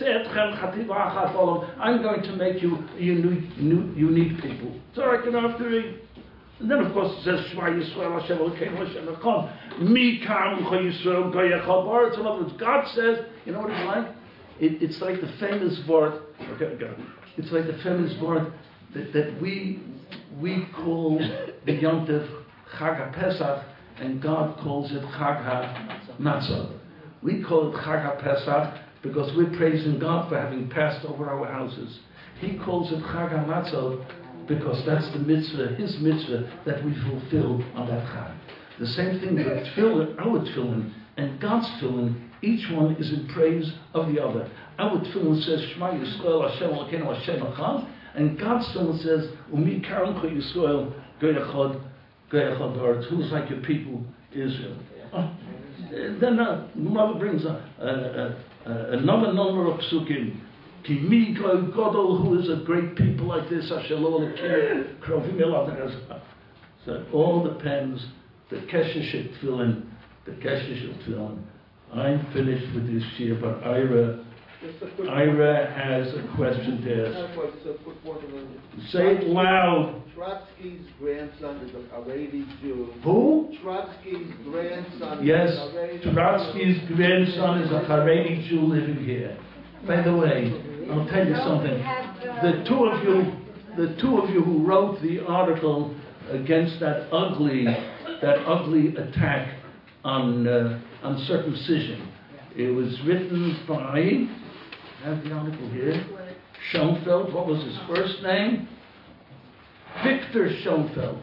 going to make you a unique people. So I can have to read. And then, of course, it says, Shema Yisrael, Hashem Elokeinu, Hashem Echad. Mi Kamcha Yisrael, Goy Echad Ba'aretz. In other words, God says, you know what it's like? It's like the famous word. Okay, go. It's like the famous word that we call the Yom Tov Chag HaPesach, and God calls it Chag HaMatzah. We call it Chag HaPesach because we're praising God for having passed over our houses. He calls it Chag HaMatzah because that's the mitzvah, his mitzvah, that we fulfill on that Chag. The same thing with tefillin, our tefillin, and God's tefillin, each one is in praise of the other. Our tefillin says, Shema Yisrael, Hashem Elokeinu, Hashem Echad. And God's tefillin says, Umi Karamcha Yisrael, Goy Echad Ba'aretz. Who's like your people, Israel? Then Mother brings another number of psukim. Ki mi Godol, who is a great people like this, Hashem Elokeinu, Krovim Elav. So it all depends. The Kesher Shel Tefillin. I'm finished with this year, but Ira has a question to ask. Say it loud. Trotsky's grandson is a Haredi Jew. Who? Trotsky's grandson Yes, is a Haredi Jew. Trotsky's grandson is a Haredi Jew living here. By the way, I'll tell you something. The two of you who wrote the article against that ugly attack on on circumcision. It was written by, I have the article here, Schoenfeld. What was his first name? Victor Schoenfeld.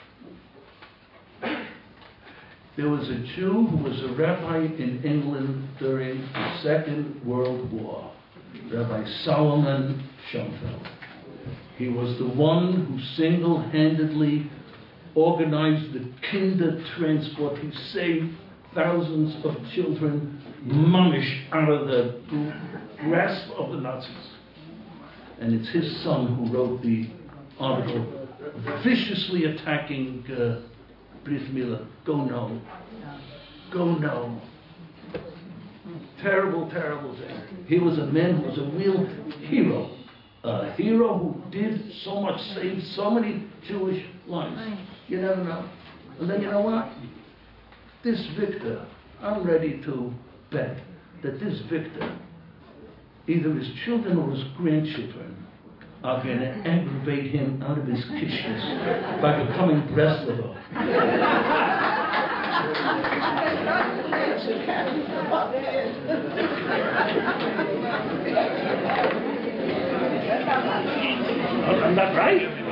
There was a Jew who was a rabbi in England during the Second World War, Rabbi Solomon Schoenfeld. He was the one who single-handedly organized the Kinder transport. He saved thousands of children, mamish, out of the grasp of the Nazis. And it's his son who wrote the article viciously attacking Brit Milah. Go no. Go no. Terrible, terrible thing. He was a man who was a real hero. A hero who did so much, saved so many Jewish lives. You never know. And then you know what? This Victor, I'm ready to bet that this Victor, either his children or his grandchildren, are going to aggravate him out of his kishness by becoming Breslover. I'm not right.